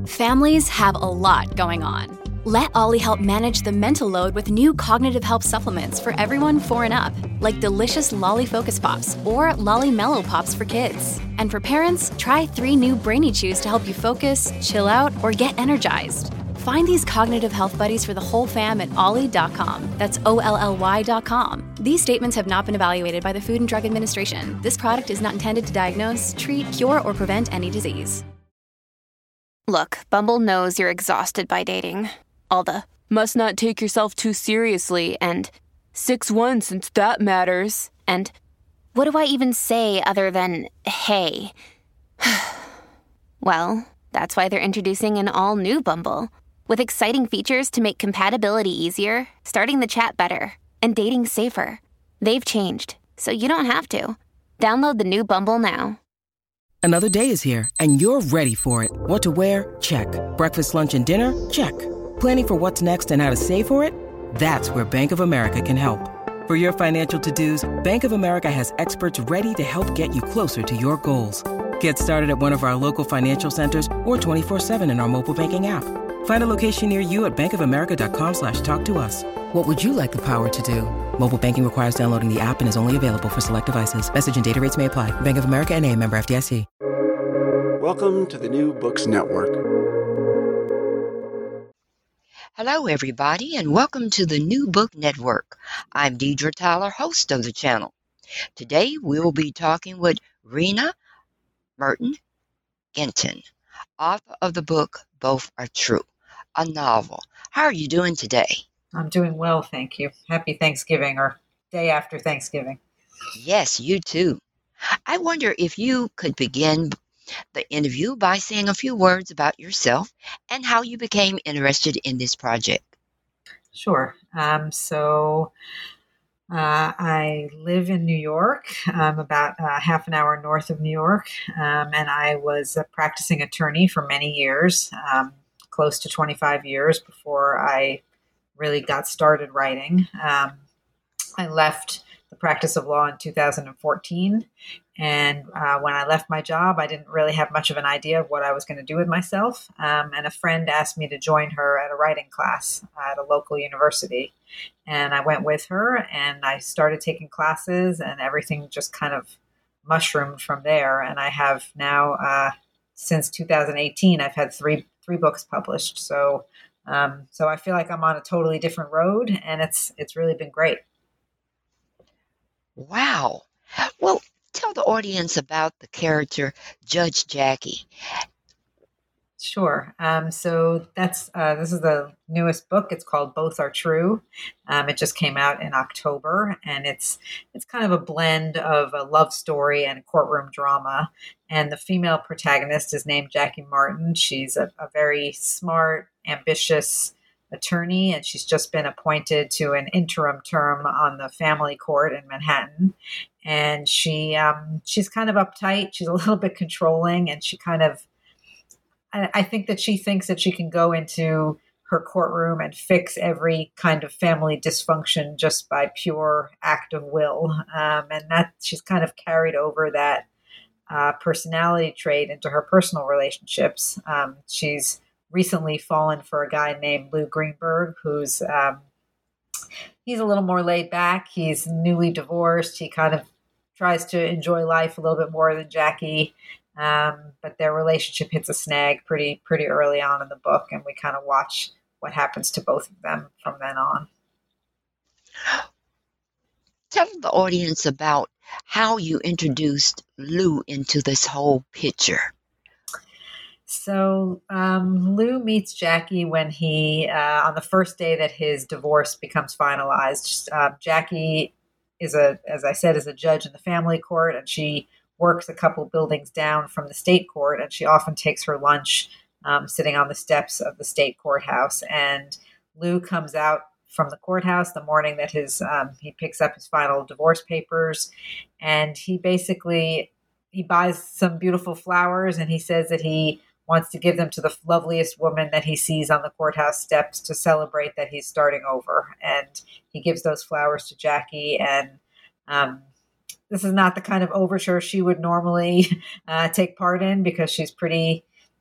Families have a lot going on. Let Ollie help manage the mental load with new cognitive help supplements for everyone 4 and up, like delicious Lolly Focus Pops or Lolly Mellow Pops for kids. And for parents, try 3 new Brainy Chews to help you focus, chill out, or get energized. Find these cognitive health buddies for the whole fam at ollie.com. That's OLLY.com. These statements have not been evaluated by the Food and Drug Administration. This product is not intended to diagnose, treat, cure, or prevent any disease. Look, Bumble knows you're exhausted by dating. All the, must not take yourself too seriously, and 6'1" since that matters, and what do I even say other than, hey? Well, that's why they're introducing an all-new Bumble, with exciting features to make compatibility easier, starting the chat better, and dating safer. They've changed, so you don't have to. Download the new Bumble now. Another day is here, and you're ready for it. What to wear? Check. Breakfast, lunch, and dinner? Check. Planning for what's next and how to save for it? That's where Bank of America can help. For your financial to-dos, Bank of America has experts ready to help get you closer to your goals. Get started at one of our local financial centers or 24/7 in our mobile banking app. Find a location near you at bankofamerica.com/talktous. What would you like the power to do? Mobile banking requires downloading the app and is only available for select devices. Message and data rates may apply. Bank of America N.A., member FDIC. Welcome to the New Books Network. Hello, everybody, and welcome to the New Book Network. I'm Deidre Tyler, host of the channel. Today, we'll be talking with Rena Merton Ginton, author of the book Both Are True, a novel. How are you doing today? I'm doing well, thank you. Happy Thanksgiving, or day after Thanksgiving. Yes, you too. I wonder if you could begin the interview by saying a few words about yourself and how you became interested in this project. Sure. I live in New York. I'm about half an hour north of New York, and I was a practicing attorney for many years, close to 25 years before I really got started writing. I left the practice of law in 2014. And when I left my job, I didn't really have much of an idea of what I was going to do with myself. And a friend asked me to join her at a writing class at a local university. And I went with her and I started taking classes, and everything just kind of mushroomed from there. And I have now, since 2018, I've had three books published. So I feel like I'm on a totally different road, and it's really been great. Wow. Well, tell the audience about the character Judge Jackie. Sure. So this is the newest book. It's called Both Are True. It just came out in October, and it's kind of a blend of a love story and a courtroom drama. And the female protagonist is named Jackie Martin. She's a very smart, ambitious attorney, and she's just been appointed to an interim term on the family court in Manhattan. And she's kind of uptight. She's a little bit controlling, and I think that she thinks that she can go into her courtroom and fix every kind of family dysfunction just by pure act of will. And that she's kind of carried over that personality trait into her personal relationships. She's recently fallen for a guy named Lou Greenberg, who's he's a little more laid back. He's newly divorced. He kind of tries to enjoy life a little bit more than Jackie. But their relationship hits a snag pretty early on in the book, and we kind of watch what happens to both of them from then on. Tell the audience about how you introduced Lou into this whole picture. So Lou meets Jackie when he, on the first day that his divorce becomes finalized. Jackie is as I said, is a judge in the family court, and she works a couple buildings down from the state court, and she often takes her lunch sitting on the steps of the state courthouse. And Lou comes out from the courthouse the morning that he picks up his final divorce papers, and he buys some beautiful flowers, and he says that he wants to give them to the loveliest woman that he sees on the courthouse steps to celebrate that he's starting over. And he gives those flowers to Jackie, and this is not the kind of overture she would normally take part in, because she's pretty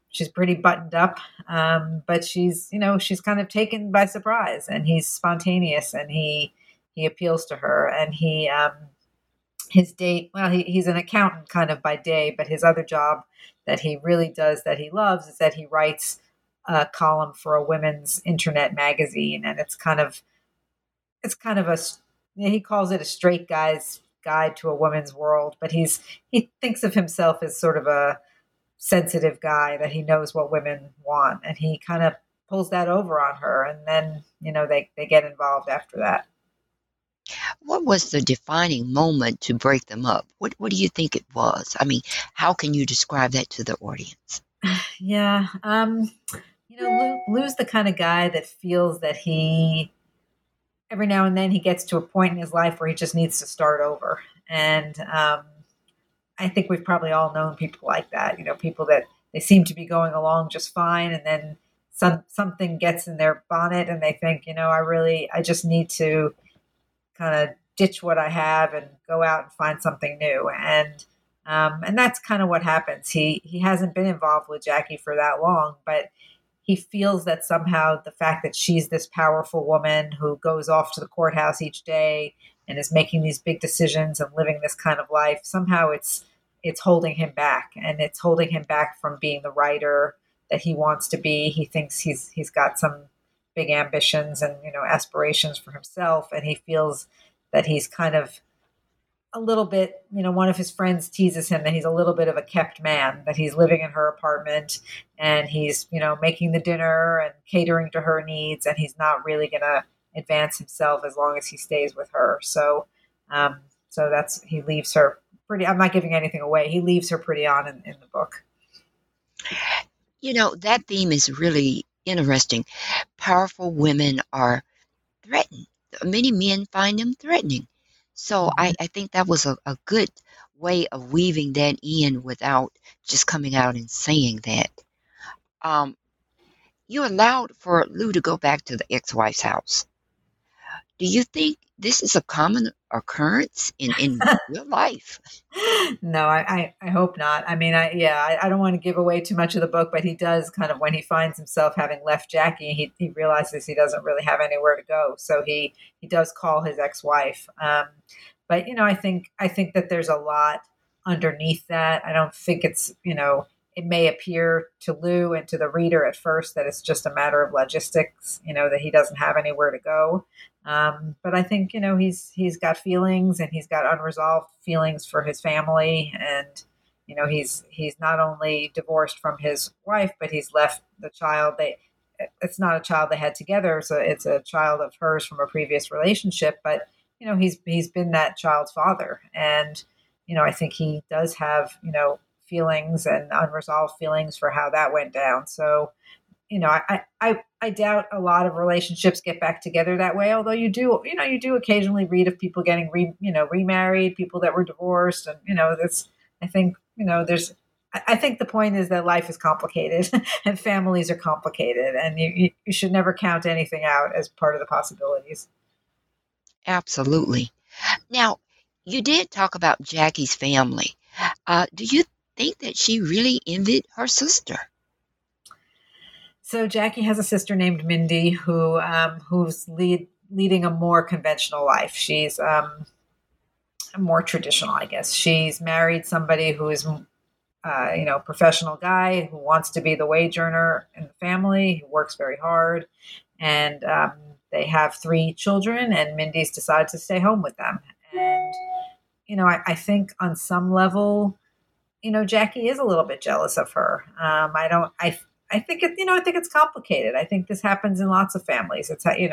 she's pretty buttoned up, but she's she's kind of taken by surprise, and he's spontaneous, and he appeals to her, and his date, well, he's an accountant kind of by day, but his other job that he really does that he loves is that he writes a column for a women's internet magazine, and it's kind of he calls it a straight guy's guide to a woman's world, but he thinks of himself as sort of a sensitive guy, that he knows what women want, and he kind of pulls that over on her, and then they get involved after that. What was the defining moment to break them up? What do you think it was? I mean, how can you describe that to the audience? Yeah. Lou's the kind of guy that feels that every now and then he gets to a point in his life where he just needs to start over. And I think we've probably all known people like that, people that they seem to be going along just fine, and then something gets in their bonnet and they think, I just need to kind of ditch what I have and go out and find something new. And that's kind of what happens. He hasn't been involved with Jackie for that long, but he feels that somehow the fact that she's this powerful woman who goes off to the courthouse each day and is making these big decisions and living this kind of life, somehow it's holding him back, and it's holding him back from being the writer that he wants to be. He thinks he's got some big ambitions and aspirations for himself, and he feels that he's kind of a little bit, one of his friends teases him that he's a little bit of a kept man, that he's living in her apartment and he's making the dinner and catering to her needs, and he's not really going to advance himself as long as he stays with her. So he leaves her pretty, I'm not giving anything away, he leaves her pretty on in the book. That theme is really interesting. Powerful women are threatened. Many men find them threatening. So I think that was a good way of weaving that in without just coming out and saying that. You allowed for Lou to go back to the ex-wife's house. Do you think this is a common occurrence in real life? No, I hope not. I mean, I don't want to give away too much of the book, but he does kind of, when he finds himself having left Jackie, he realizes he doesn't really have anywhere to go. So he does call his ex-wife. But I think that there's a lot underneath that. I don't think it's, it may appear to Lou and to the reader at first that it's just a matter of logistics, that he doesn't have anywhere to go. But I think, he's got feelings, and he's got unresolved feelings for his family. And, he's not only divorced from his wife, but he's left the child. It's not a child they had together. So it's a child of hers from a previous relationship, but, he's been that child's father. And, I think he does have, feelings and unresolved feelings for how that went down. So, I doubt a lot of relationships get back together that way. Although you do occasionally read of people getting remarried, people that were divorced, and I think the point is that life is complicated and families are complicated, and you should never count anything out as part of the possibilities. Absolutely. Now, you did talk about Jackie's family. Do you think that she really envied her sister? So Jackie has a sister named Mindy who's leading a more conventional life. She's more traditional, I guess. She's married somebody who is, professional guy who wants to be the wage earner in the family, who works very hard, and they have 3 children, and Mindy's decided to stay home with them. And I think on some level, Jackie is a little bit jealous of her. I think it's complicated. I think this happens in lots of families. It's I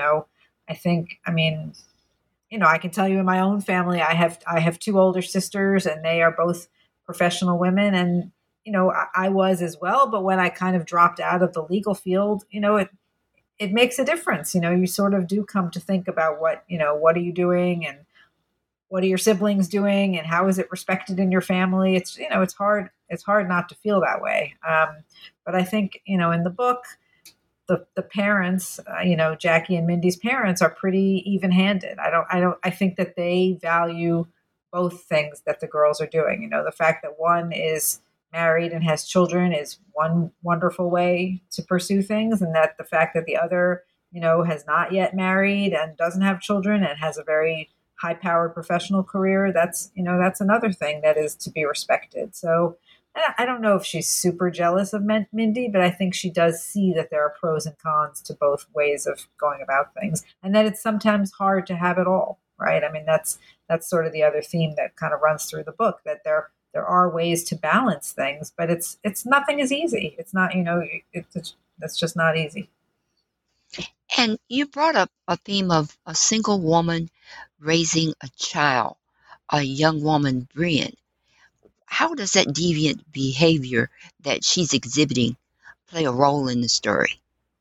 can tell you in my own family, I have 2 older sisters, and they are both professional women, and I was as well. But when I kind of dropped out of the legal field, it makes a difference. You sort of do come to think about what are you doing, and what are your siblings doing, and how is it respected in your family? It's hard. It's hard not to feel that way. But I think, in the book, the parents, Jackie and Mindy's parents are pretty even-handed. I think that they value both things that the girls are doing. The fact that one is married and has children is one wonderful way to pursue things, and that the fact that the other, has not yet married and doesn't have children and has a very high-powered professional career, that's another thing that is to be respected. So I don't know if she's super jealous of Mindy, but I think she does see that there are pros and cons to both ways of going about things, and that it's sometimes hard to have it all, right? I mean, that's sort of the other theme that kind of runs through the book, that there are ways to balance things, but it's nothing is easy. It's not, that's just not easy. And you brought up a theme of a single woman raising a child, a young woman, Brienne. How does that deviant behavior that she's exhibiting play a role in the story?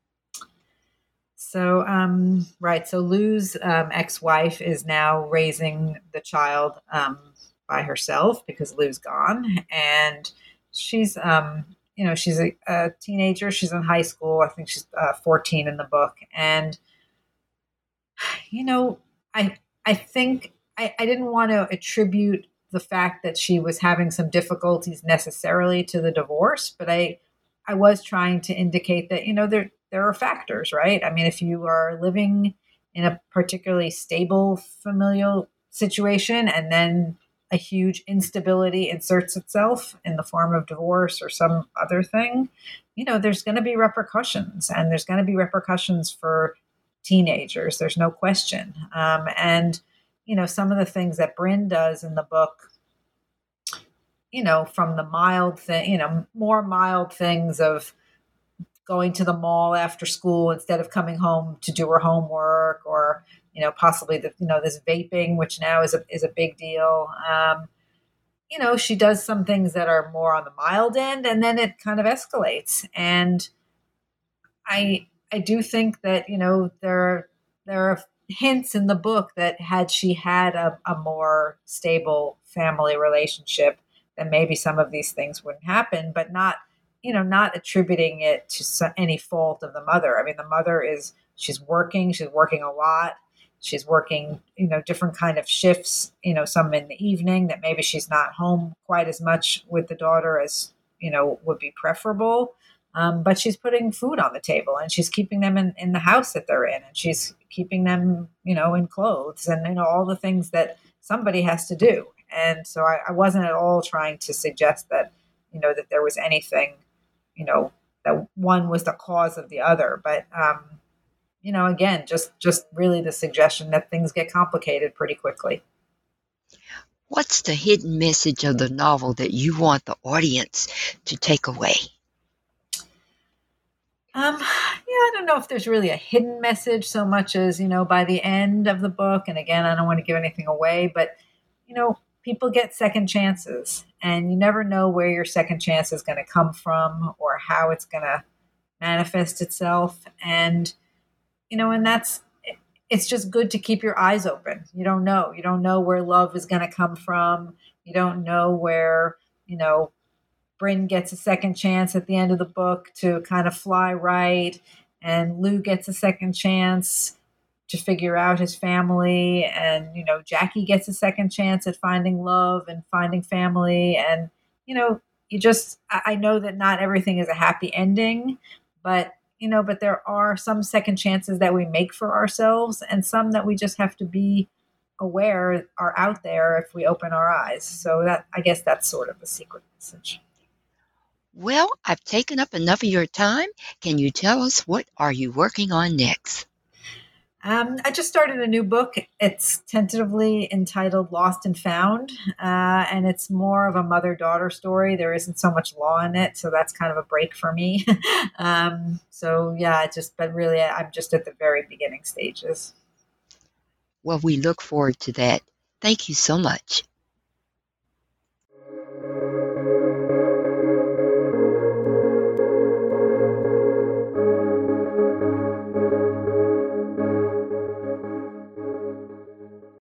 So, right. So Lou's ex-wife is now raising the child by herself because Lou's gone, and she's she's a teenager. She's in high school. I think she's 14 in the book. And, I think I didn't want to attribute the fact that she was having some difficulties necessarily to the divorce, but I was trying to indicate that, there are factors, right? I mean, if you are living in a particularly stable familial situation and then a huge instability inserts itself in the form of divorce or some other thing, there's going to be repercussions, and there's going to be repercussions for teenagers. There's no question. And, some of the things that Brynn does in the book, from the mild thing, more mild things of going to the mall after school instead of coming home to do her homework, or, possibly this vaping, which now is a big deal. She does some things that are more on the mild end, and then it kind of escalates. And I do think that, there are hints in the book that had she had a more stable family relationship, then maybe some of these things wouldn't happen, but not attributing it to any fault of the mother. I mean, the mother she's working a lot. She's working, different kind of shifts, some in the evening that maybe she's not home quite as much with the daughter as, would be preferable. But she's putting food on the table, and she's keeping them in the house that they're in, and she's keeping them, in clothes, and, all the things that somebody has to do. And so I wasn't at all trying to suggest that, that there was anything, that one was the cause of the other. But, again, just really the suggestion that things get complicated pretty quickly. What's the hidden message of the novel that you want the audience to take away? I don't know if there's really a hidden message so much as, by the end of the book, and again, I don't want to give anything away, but, people get second chances, and you never know where your second chance is going to come from or how it's going to manifest itself. And, and it's just good to keep your eyes open. You don't know where love is going to come from. You don't know where, Brynn gets a second chance at the end of the book to kind of fly right, and Lou gets a second chance to figure out his family, and Jackie gets a second chance at finding love and finding family. And I know that not everything is a happy ending, but there are some second chances that we make for ourselves, and some that we just have to be aware are out there if we open our eyes. So I guess that's sort of the secret message. Well, I've taken up enough of your time. Can you tell us, what are you working on next? I just started a new book. It's tentatively entitled Lost and Found, and it's more of a mother-daughter story. There isn't so much law in it, so that's kind of a break for me. But really, I'm just at the very beginning stages. Well, we look forward to that. Thank you so much.